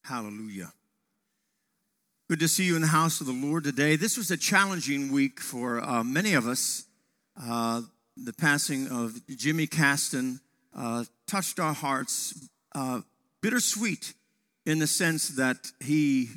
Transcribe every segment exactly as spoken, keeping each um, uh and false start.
Hallelujah. Good to see you in the house of the Lord today. This was a challenging week for uh, many of us. Uh, the passing of Jimmy Caston uh, touched our hearts, uh, bittersweet in the sense that he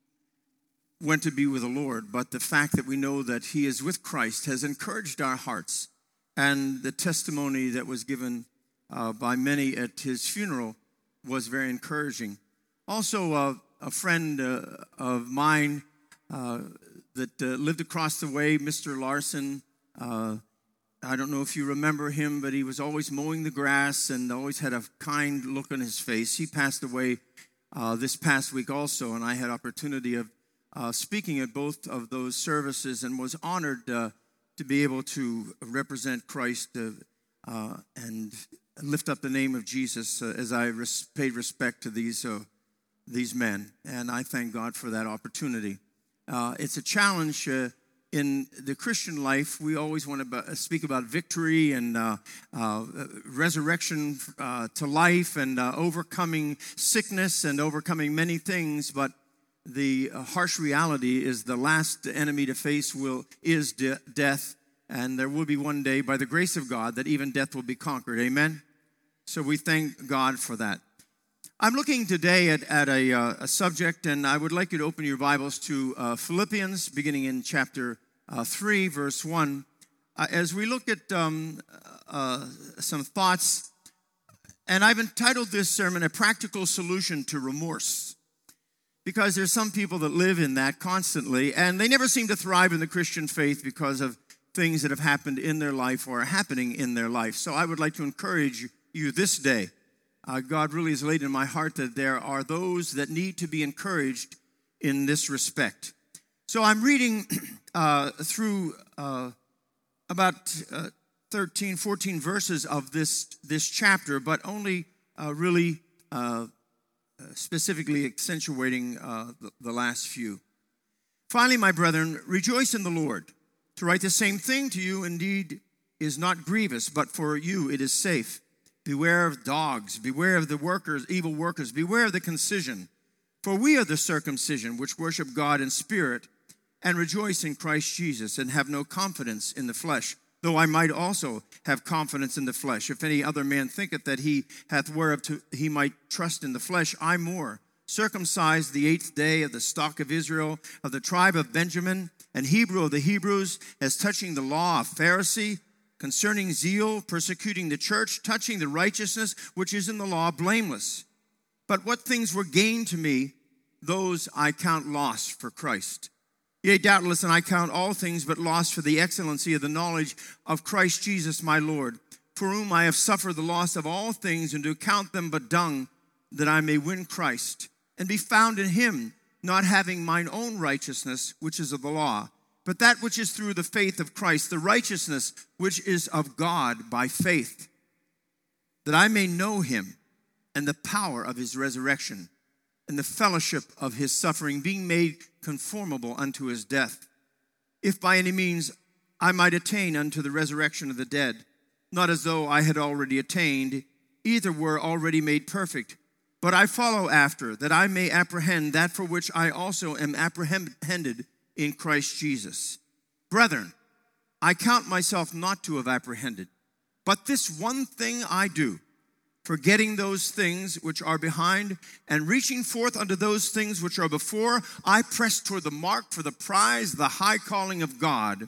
went to be with the Lord, but the fact that we know that he is with Christ has encouraged our hearts. And the testimony that was given uh, by many at his funeral was very encouraging. Also, uh, a friend uh, of mine uh, that uh, lived across the way, Mister Larson, uh, I don't know if you remember him, but he was always mowing the grass and always had a kind look on his face. He passed away uh, this past week also, and I had opportunity of uh, speaking at both of those services and was honored uh, to be able to represent Christ uh, uh, and lift up the name of Jesus uh, as I res- paid respect to these uh, these men, and I thank God for that opportunity. Uh, it's a challenge uh, in the Christian life. We always want to speak about victory and uh, uh, resurrection uh, to life and uh, overcoming sickness and overcoming many things, but the harsh reality is the last enemy to face will is de- death, and there will be one day, by the grace of God, that even death will be conquered. Amen? So we thank God for that. I'm looking today at, at a, uh, a subject, and I would like you to open your Bibles to uh, Philippians, beginning in chapter uh, three, verse one. Uh, as we look at um, uh, some thoughts, and I've entitled this sermon, A Practical Solution to Remorse, because there's some people that live in that constantly, and they never seem to thrive in the Christian faith because of things that have happened in their life or are happening in their life. So I would like to encourage you this day. Uh, God really has laid in my heart that there are those that need to be encouraged in this respect. So I'm reading uh, through uh, about uh, thirteen, fourteen verses of this, this chapter, but only uh, really uh, specifically accentuating uh, the, the last few. Finally, my brethren, rejoice in the Lord. To write the same thing to you indeed is not grievous, but for you it is safe. Beware of dogs, beware of the workers, evil workers, beware of the concision. For we are the circumcision which worship God in spirit and rejoice in Christ Jesus and have no confidence in the flesh, though I might also have confidence in the flesh. If any other man thinketh that he hath whereof to, he might trust in the flesh, I more. Circumcised the eighth day of the stock of Israel, of the tribe of Benjamin, and Hebrew of the Hebrews, as touching the law, a Pharisee, concerning zeal, persecuting the church, touching the righteousness which is in the law, blameless. But what things were gained to me, those I count loss for Christ. Yea, doubtless, and I count all things but loss for the excellency of the knowledge of Christ Jesus my Lord, for whom I have suffered the loss of all things, and to count them but dung, that I may win Christ, and be found in him, not having mine own righteousness, which is of the law, but that which is through the faith of Christ, the righteousness which is of God by faith, that I may know him and the power of his resurrection and the fellowship of his suffering, being made conformable unto his death, if by any means I might attain unto the resurrection of the dead, not as though I had already attained, either were already made perfect, but I follow after, that I may apprehend that for which I also am apprehended in Christ Jesus. Brethren, I count myself not to have apprehended, but this one thing I do, forgetting those things which are behind and reaching forth unto those things which are before, I press toward the mark for the prize, the high calling of God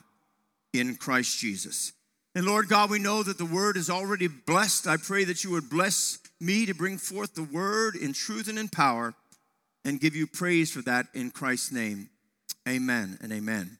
in Christ Jesus. And Lord God, we know that the word is already blessed. I pray that you would bless me to bring forth the word in truth and in power, and give you praise for that in Christ's name. Amen and amen.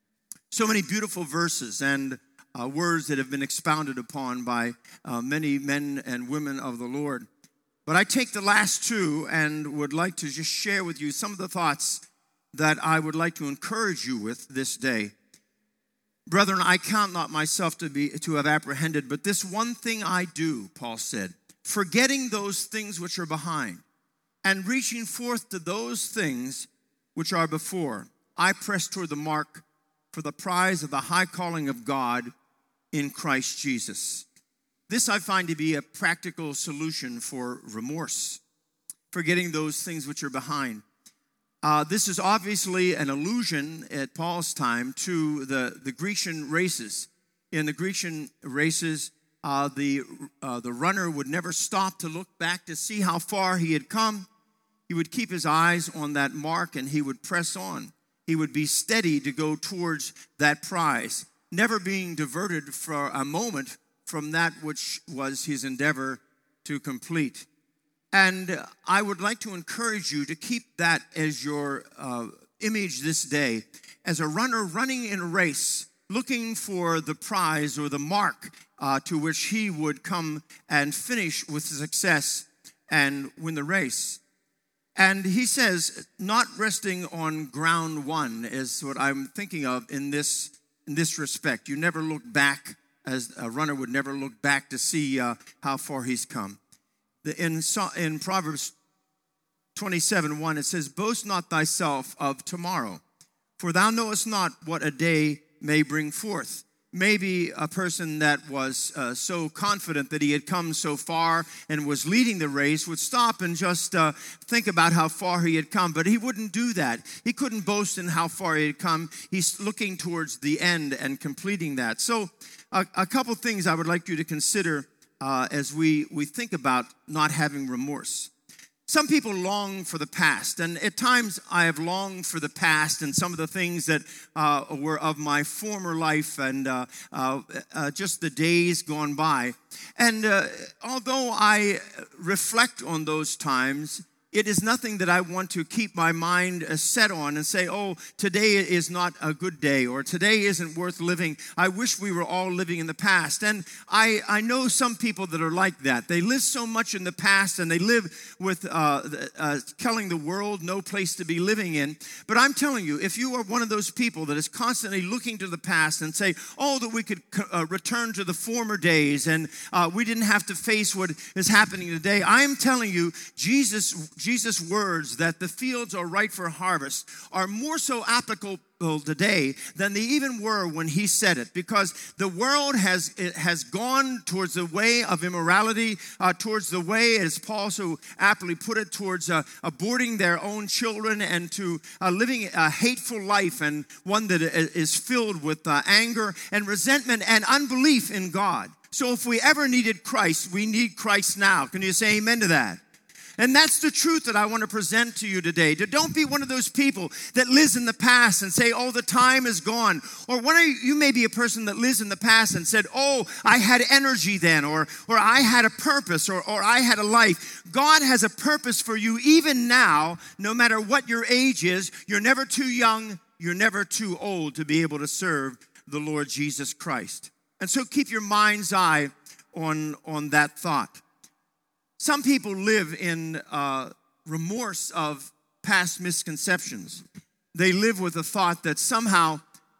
So many beautiful verses and uh, words that have been expounded upon by uh, many men and women of the Lord. But I take the last two and would like to just share with you some of the thoughts that I would like to encourage you with this day. Brethren, I count not myself to be to have apprehended, but this one thing I do, Paul said, forgetting those things which are behind and reaching forth to those things which are before, I press toward the mark for the prize of the high calling of God in Christ Jesus. This I find to be a practical solution for remorse. forgetting those things which are behind. Uh, this is obviously an allusion at Paul's time to the, the Grecian races. In the Grecian races, uh, the, uh, the runner would never stop to look back to see how far he had come. He would keep his eyes on that mark and he would press on. He would be steady to go towards that prize, never being diverted for a moment from that which was his endeavor to complete. And I would like to encourage you to keep that as your uh, image this day, as a runner running in a race, looking for the prize or the mark uh, to which he would come and finish with success and win the race. And he says, not resting on ground one is what I'm thinking of in this, in this respect. You never look back, as a runner would never look back to see uh, how far he's come. In, in Proverbs twenty-seven one, it says, boast not thyself of tomorrow, for thou knowest not what a day may bring forth. Maybe a person that was uh, so confident that he had come so far and was leading the race would stop and just uh, think about how far he had come. But he wouldn't do that. He couldn't boast in how far he had come. He's looking towards the end and completing that. So uh, a couple things I would like you to consider uh, as we, we think about not having remorse. Some people long for the past, and at times I have longed for the past and some of the things that uh, were of my former life and uh, uh, uh, just the days gone by. And uh, although I reflect on those times, it is nothing that I want to keep my mind set on and say, oh, today is not a good day, or today isn't worth living. I wish we were all living in the past. And I, I know some people that are like that. They live so much in the past, and they live with uh, uh, telling the world no place to be living in. But I'm telling you, if you are one of those people that is constantly looking to the past and say, oh, that we could uh, return to the former days and uh, we didn't have to face what is happening today, I am telling you, Jesus Jesus' words that the fields are ripe for harvest are more so applicable today than they even were when he said it, because the world has it has gone towards the way of immorality, uh, towards the way, as Paul so aptly put it, towards uh, aborting their own children and to uh, living a hateful life, and one that is filled with uh, anger and resentment and unbelief in God. So if we ever needed Christ, we need Christ now. Can you say amen to that? And that's the truth that I want to present to you today. Don't be one of those people that lives in the past and say, oh, the time is gone. Or one of you, you may be a person that lives in the past and said, oh, I had energy then, or, or I had a purpose, or, or I had a life. God has a purpose for you even now, no matter what your age is. You're never too young, you're never too old to be able to serve the Lord Jesus Christ. And so keep your mind's eye on, on that thought. Some people live in uh, remorse of past misconceptions. They live with the thought that somehow,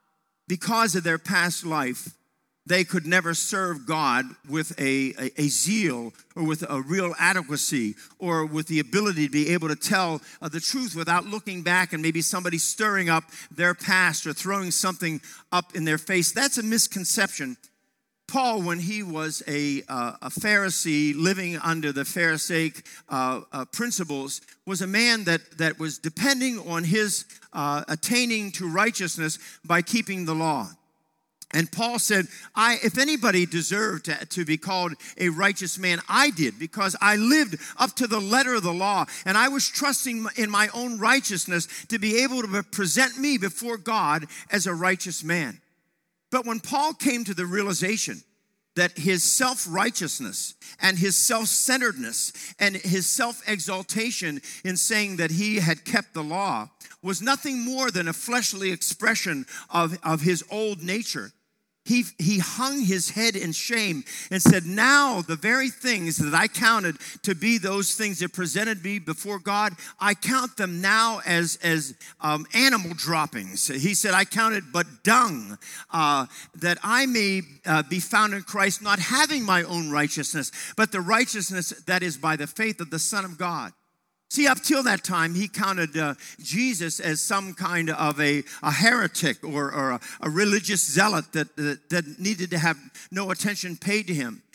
because of their past life, they could never serve God with a, a, a zeal or with a real adequacy or with the ability to be able to tell uh, the truth without looking back and maybe somebody stirring up their past or throwing something up in their face. That's a misconception. Paul, when he was a, uh, a Pharisee living under the Pharisaic uh, uh, principles, was a man that, that was depending on his uh, attaining to righteousness by keeping the law. And Paul said, I, if anybody deserved to, to be called a righteous man, I did, because I lived up to the letter of the law, and I was trusting in my own righteousness to be able to present me before God as a righteous man. But when Paul came to the realization that his self-righteousness and his self-centeredness and his self-exaltation in saying that he had kept the law was nothing more than a fleshly expression of, of his old nature, He, he hung his head in shame and said, now the very things that I counted to be those things that presented me before God, I count them now as, as um, animal droppings. He said, I count it but dung, uh, that I may uh, be found in Christ, not having my own righteousness, but the righteousness that is by the faith of the Son of God. See, up till that time, he counted uh, Jesus as some kind of a, a heretic or, or a, a religious zealot that, that, that needed to have no attention paid to him.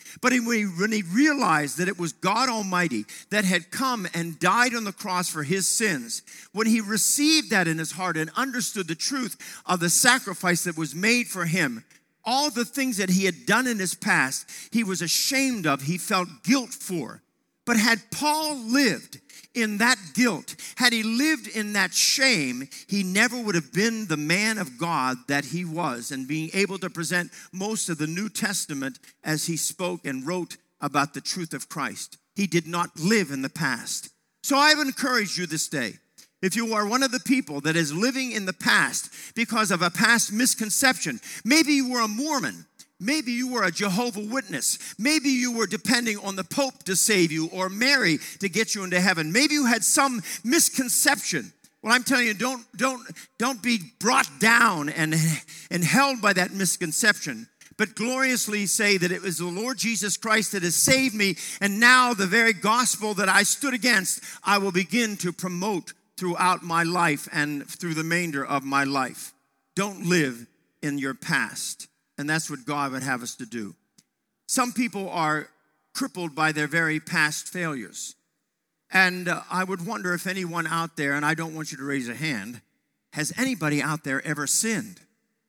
But when he, when he realized that it was God Almighty that had come and died on the cross for his sins, when he received that in his heart and understood the truth of the sacrifice that was made for him, all the things that he had done in his past, he was ashamed of, he felt guilt for. But had Paul lived in that guilt, had he lived in that shame, he never would have been the man of God that he was, and being able to present most of the New Testament as he spoke and wrote about the truth of Christ. He did not live in the past. So I've encouraged you this day, if you are one of the people that is living in the past because of a past misconception, maybe you were a Mormon, maybe you were a Jehovah's Witness. Maybe you were depending on the Pope to save you or Mary to get you into heaven. Maybe you had some misconception. Well, I'm telling you, don't, don't, don't be brought down and, and held by that misconception, but gloriously say that it was the Lord Jesus Christ that has saved me, and now the very gospel that I stood against, I will begin to promote throughout my life and through the remainder of my life. Don't live in your past. And that's what God would have us to do. Some people are crippled by their very past failures. And uh, I would wonder if anyone out there, and I don't want you to raise a hand, has anybody out there ever sinned?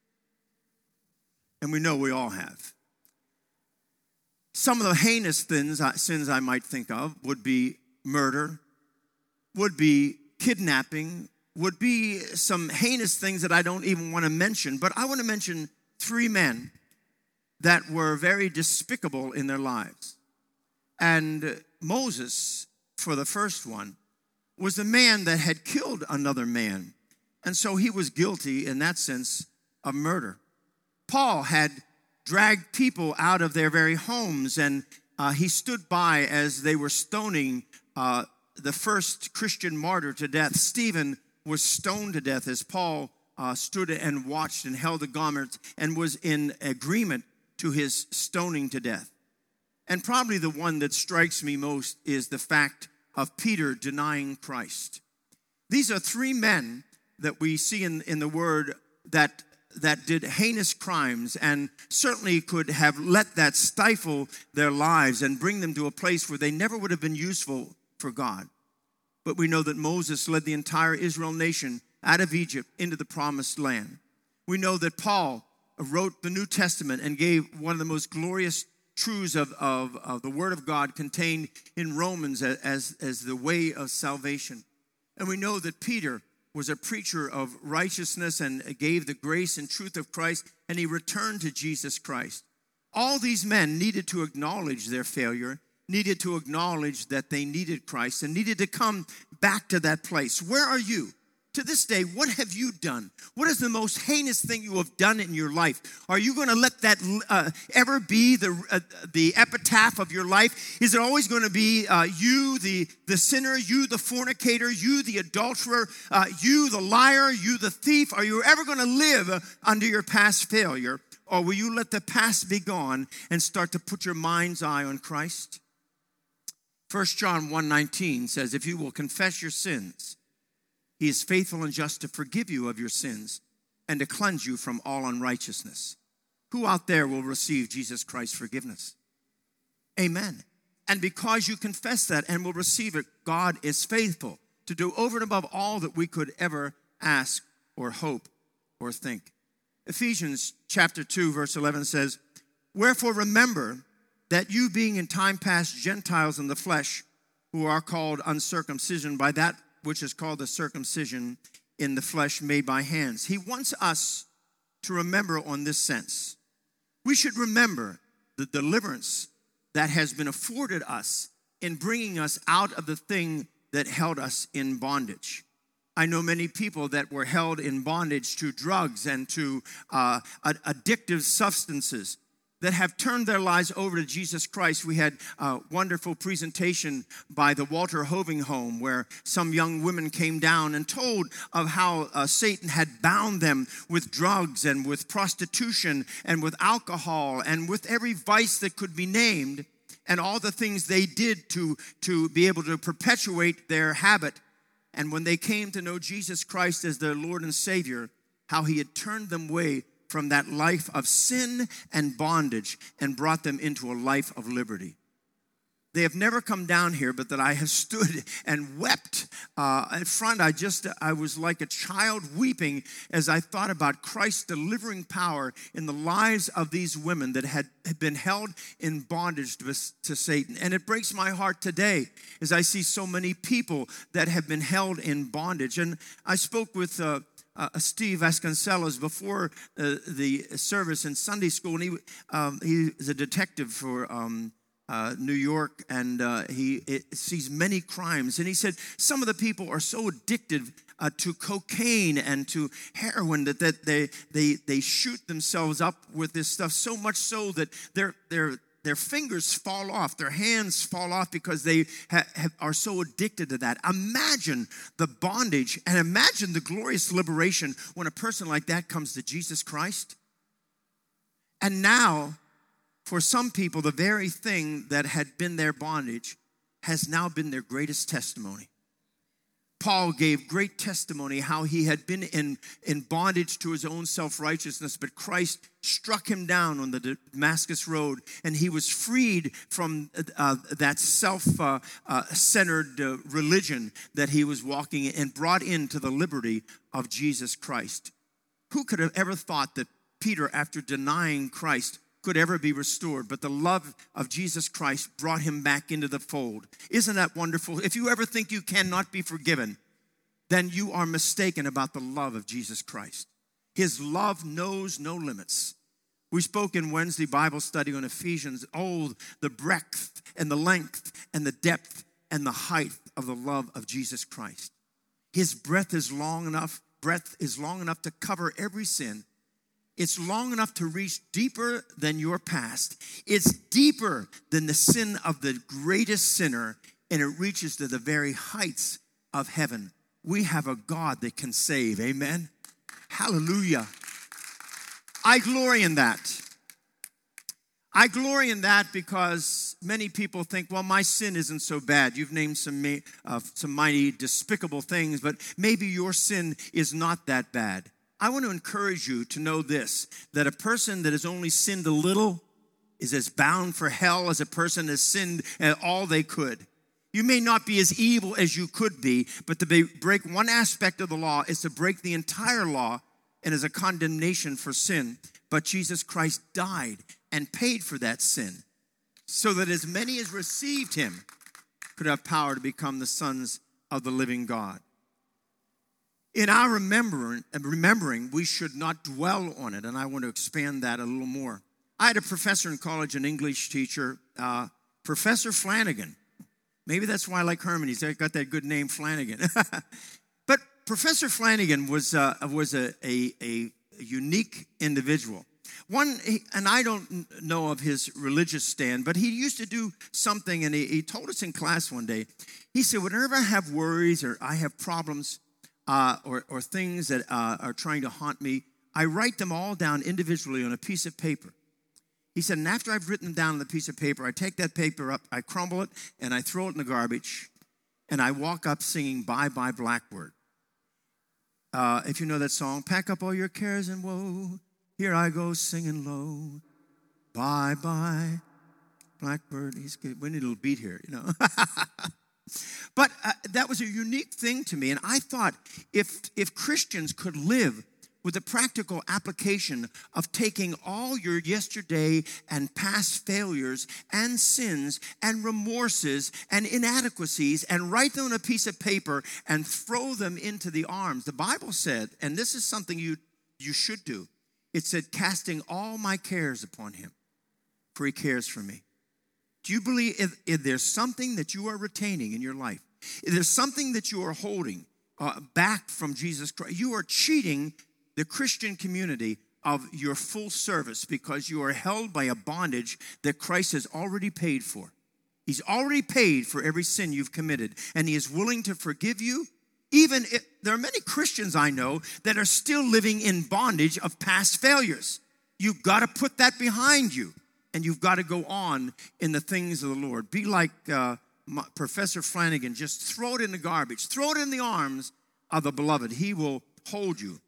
And we know we all have. Some of the heinous sins, uh, sins I might think of would be murder, would be kidnapping, would be some heinous things that I don't even want to mention. But I want to mention three men that were very despicable in their lives. And Moses, for the first one, was a man that had killed another man. And so he was guilty in that sense of murder. Paul had dragged people out of their very homes, and uh, he stood by as they were stoning uh, the first Christian martyr to death. Stephen was stoned to death as Paul Uh, stood and watched and held the garments and was in agreement to his stoning to death. And probably the one that strikes me most is the fact of Peter denying Christ. These are three men that we see in, in the Word that, that did heinous crimes and certainly could have let that stifle their lives and bring them to a place where they never would have been useful for God. But we know that Moses led the entire Israel nation out of Egypt into the promised land. We know that Paul wrote the New Testament and gave one of the most glorious truths of, of, of the Word of God contained in Romans as, as the way of salvation. And we know that Peter was a preacher of righteousness and gave the grace and truth of Christ, and he returned to Jesus Christ. All these men needed to acknowledge their failure, needed to acknowledge that they needed Christ, and needed to come back to that place. Where are you? To this day, what have you done? What is the most heinous thing you have done in your life? Are you going to let that uh, ever be the uh, the epitaph of your life? Is it always going to be uh, you, the, the sinner, you, the fornicator, you, the adulterer, uh, you, the liar, you, the thief? Are you ever going to live uh, under your past failure? Or will you let the past be gone and start to put your mind's eye on Christ? First John one nineteen says, if you will confess your sins, He is faithful and just to forgive you of your sins and to cleanse you from all unrighteousness. Who out there will receive Jesus Christ's forgiveness? Amen. And because you confess that and will receive it, God is faithful to do over and above all that we could ever ask or hope or think. Ephesians chapter two, verse eleven says, wherefore remember that you being in time past Gentiles in the flesh, who are called uncircumcision by that which is called the circumcision in the flesh made by hands. He wants us to remember on this sense. We should remember the deliverance that has been afforded us in bringing us out of the thing that held us in bondage. I know many people that were held in bondage to drugs and to uh, addictive substances that have turned their lives over to Jesus Christ. We had a wonderful presentation by the Walter Hoving Home where some young women came down and told of how uh, Satan had bound them with drugs and with prostitution and with alcohol and with every vice that could be named, and all the things they did to, to be able to perpetuate their habit. And when they came to know Jesus Christ as their Lord and Savior, how he had turned them away from that life of sin and bondage and brought them into a life of liberty. They have never come down here, but that I have stood and wept uh, in front. I just, I was like a child weeping as I thought about Christ's delivering power in the lives of these women that had, had been held in bondage to, to Satan. And it breaks my heart today as I see so many people that have been held in bondage. And I spoke with uh, uh, Steve Vasconcelos before uh, the service in Sunday school, and he, um, he is a detective for Um, Uh, New York, and uh, he it, sees many crimes. And he said some of the people are so addicted uh, to cocaine and to heroin that, that they they they shoot themselves up with this stuff, so much so that their their their fingers fall off, their hands fall off because they ha- have, are so addicted to that. Imagine the bondage and imagine the glorious liberation when a person like that comes to Jesus Christ. And now, for some people, the very thing that had been their bondage has now been their greatest testimony. Paul gave great testimony how he had been in, in bondage to his own self-righteousness, but Christ struck him down on the Damascus road, and he was freed from uh, that self-centered uh, uh, religion that he was walking in and brought into the liberty of Jesus Christ. Who could have ever thought that Peter, after denying Christ, could ever be restored, but the love of Jesus Christ brought him back into the fold. Isn't that wonderful? If you ever think you cannot be forgiven, then you are mistaken about the love of Jesus Christ. His love knows no limits. We spoke in Wednesday Bible study on Ephesians, oh, the breadth and the length and the depth and the height of the love of Jesus Christ. His breath is long enough, breath is long enough to cover every sin. It's long enough to reach deeper than your past. It's deeper than the sin of the greatest sinner, and it reaches to the very heights of heaven. We have a God that can save. Amen? Hallelujah. I glory in that. I glory in that because many people think, well, my sin isn't so bad. You've named some, uh, some mighty despicable things, but maybe your sin is not that bad. I want to encourage you to know this, that a person that has only sinned a little is as bound for hell as a person that has sinned all they could. You may not be as evil as you could be, but to be, break one aspect of the law is to break the entire law and is a condemnation for sin. But Jesus Christ died and paid for that sin so that as many as received him could have power to become the sons of the living God. In our remembering, remembering, we should not dwell on it, and I want to expand that a little more. I had a professor in college, an English teacher, uh, Professor Flanagan. Maybe that's why I like Herman. He's got that good name, Flanagan. But Professor Flanagan was uh, was a, a, a unique individual. One, and I don't know of his religious stand, but he used to do something, and he, he told us in class one day. He said, whenever I have worries or I have problems, Uh, or, or things that uh, are trying to haunt me, I write them all down individually on a piece of paper. He said, and after I've written them down on the piece of paper, I take that paper up, I crumble it, and I throw it in the garbage, and I walk up singing Bye Bye Blackbird. Uh, if you know that song, pack up all your cares and woe, here I go singing low, bye bye Blackbird. He's good. We need a little beat here, you know. But uh, that was a unique thing to me. And I thought if if Christians could live with the practical application of taking all your yesterday and past failures and sins and remorses and inadequacies and write them on a piece of paper and throw them into the arms. The Bible said, and this is something you, you should do, it said, casting all my cares upon him, for he cares for me. Do you believe if, if there's something that you are retaining in your life, if there's something that you are holding uh, back from Jesus Christ, you are cheating the Christian community of your full service because you are held by a bondage that Christ has already paid for. He's already paid for every sin you've committed, and he is willing to forgive you. Even if there are many Christians I know that are still living in bondage of past failures. You've got to put that behind you. And you've got to go on in the things of the Lord. Be like uh, Professor Flanagan. Just throw it in the garbage. Throw it in the arms of the beloved. He will hold you.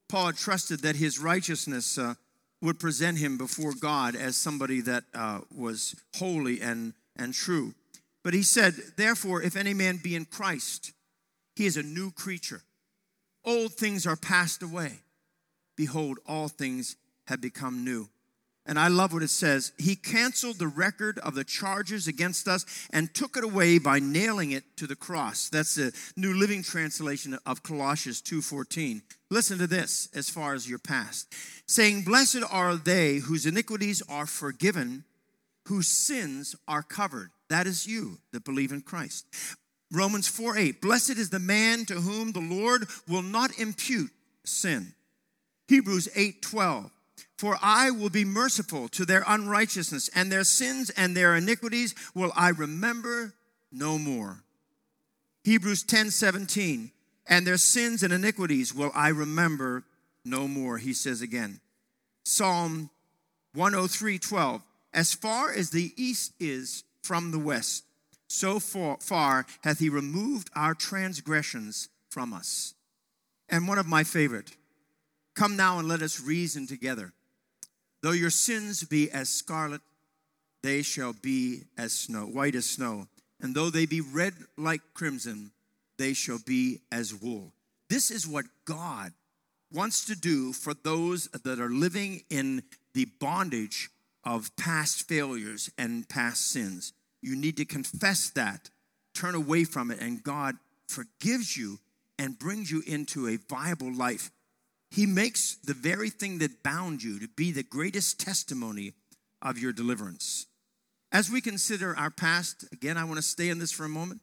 Paul trusted that his righteousness uh, would present him before God as somebody that uh, was holy and, and true. But he said, therefore, if any man be in Christ, he is a new creature. Old things are passed away. Behold, all things have become new. And I love what it says. He canceled the record of the charges against us and took it away by nailing it to the cross. That's the New Living Translation of Colossians two fourteen. Listen to this as far as your past. Saying, blessed are they whose iniquities are forgiven, whose sins are covered. That is you that believe in Christ. Romans four eight. Blessed is the man to whom the Lord will not impute sin. Hebrews eight twelve. For I will be merciful to their unrighteousness, and their sins and their iniquities will I remember no more. Hebrews ten seventeen. And their sins and iniquities will I remember no more, he says again. Psalm one oh three twelve. As far as the east is from the west, so far, far hath he removed our transgressions from us. And one of my favorite. Come now and let us reason together. Though your sins be as scarlet, they shall be as snow, white as snow. And though they be red like crimson, they shall be as wool. This is what God wants to do for those that are living in the bondage of past failures and past sins. You need to confess that, turn away from it, and God forgives you and brings you into a viable life. He makes the very thing that bound you to be the greatest testimony of your deliverance. As we consider our past, again, I want to stay in this for a moment.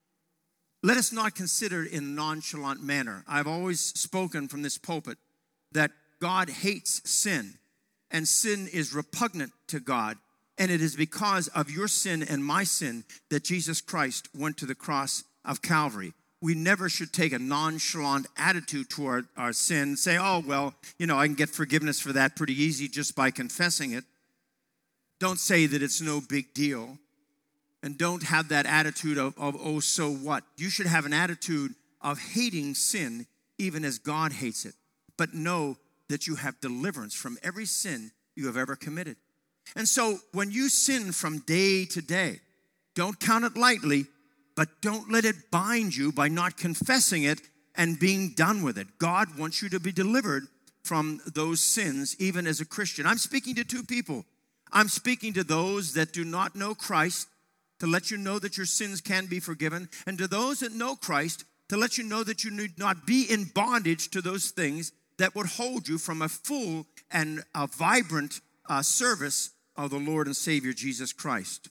Let us not consider it in a nonchalant manner. I've always spoken from this pulpit that God hates sin, and sin is repugnant to God. And it is because of your sin and my sin that Jesus Christ went to the cross of Calvary. We never should take a nonchalant attitude toward our sin and say, oh, well, you know, I can get forgiveness for that pretty easy just by confessing it. Don't say that it's no big deal. And don't have that attitude of, of, oh, so what? You should have an attitude of hating sin even as God hates it. But know that you have deliverance from every sin you have ever committed. And so when you sin from day to day, don't count it lightly, but don't let it bind you by not confessing it and being done with it. God wants you to be delivered from those sins, even as a Christian. I'm speaking to two people. I'm speaking to those that do not know Christ, to let you know that your sins can be forgiven, and to those that know Christ, to let you know that you need not be in bondage to those things that would hold you from a full and a vibrant uh, service of the Lord and Savior Jesus Christ.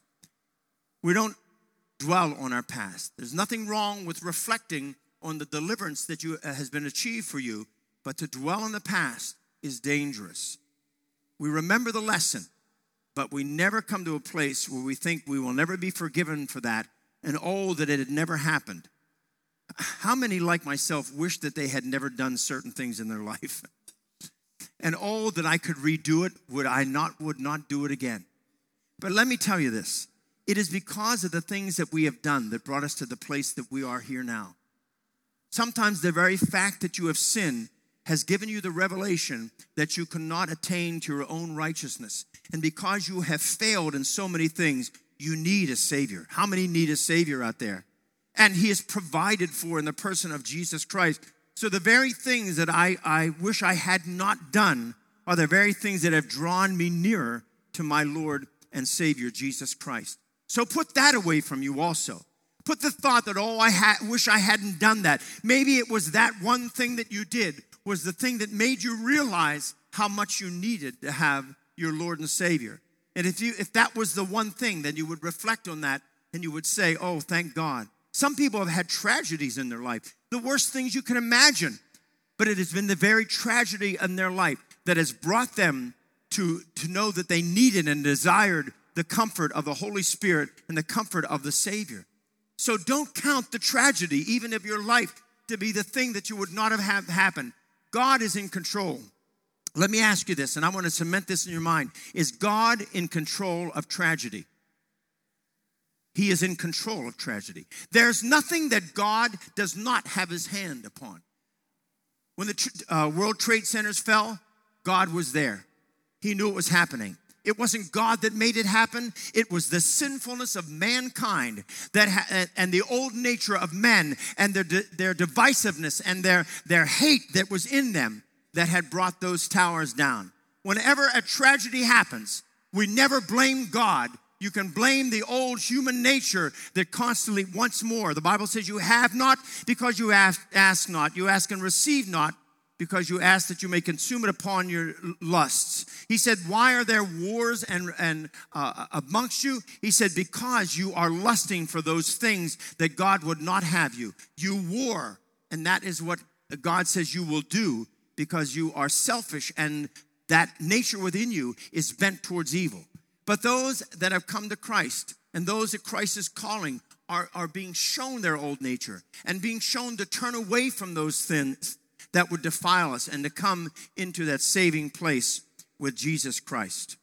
We don't dwell on our past. There's nothing wrong with reflecting on the deliverance that you, uh, has been achieved for you, but to dwell on the past is dangerous. We remember the lesson, but we never come to a place where we think we will never be forgiven for that, and oh, that it had never happened. How many, like myself, wish that they had never done certain things in their life? And oh, that I could redo it, would I not, would not do it again. But let me tell you this. It is because of the things that we have done that brought us to the place that we are here now. Sometimes the very fact that you have sinned has given you the revelation that you cannot attain to your own righteousness. And because you have failed in so many things, you need a Savior. How many need a Savior out there? And He is provided for in the person of Jesus Christ. So the very things that I, I wish I had not done are the very things that have drawn me nearer to my Lord and Savior, Jesus Christ. So put that away from you also. Put the thought that, oh, I ha- wish I hadn't done that. Maybe it was that one thing that you did was the thing that made you realize how much you needed to have your Lord and Savior. And if you if that was the one thing, then you would reflect on that and you would say, oh, thank God. Some people have had tragedies in their life, the worst things you can imagine. But it has been the very tragedy in their life that has brought them to, to know that they needed and desired the comfort of the Holy Spirit and the comfort of the Savior. So don't count the tragedy, even of your life, to be the thing that you would not have had happen. God is in control. Let me ask you this, and I want to cement this in your mind. Is God in control of tragedy? He is in control of tragedy. There's nothing that God does not have His hand upon. When the uh, World Trade Centers fell, God was there. He knew it was happening. It wasn't God that made it happen. It was the sinfulness of mankind that ha- and the old nature of men and their their divisiveness and their, their hate that was in them that had brought those towers down. Whenever a tragedy happens, we never blame God. You can blame the old human nature that constantly wants more. The Bible says you have not because you ask, ask not. You ask and receive not because you ask that you may consume it upon your lusts. He said, why are there wars and, and uh, amongst you? He said, because you are lusting for those things that God would not have you. You war, and that is what God says you will do because you are selfish and that nature within you is bent towards evil. But those that have come to Christ and those that Christ is calling are, are being shown their old nature and being shown to turn away from those things that would defile us and to come into that saving place with Jesus Christ.